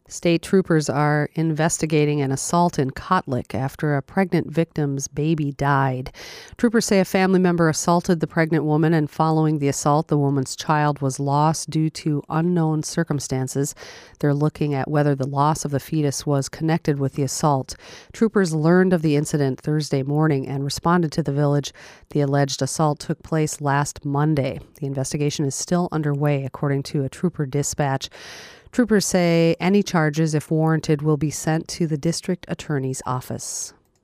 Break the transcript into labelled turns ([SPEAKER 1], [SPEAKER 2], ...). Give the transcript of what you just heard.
[SPEAKER 1] State troopers are investigating an assault in Kotlik after a pregnant victim's baby died. Troopers say a family member assaulted the pregnant woman, and following the assault, the woman's child was lost due to unknown circumstances. They're looking at whether the loss of the fetus was connected with the assault. Troopers learned of the incident Thursday morning and responded to the village. The alleged assault took place last Monday. The investigation is still underway, according to a trooper dispatch. Troopers say any charges, if warranted, will be sent to the district attorney's office.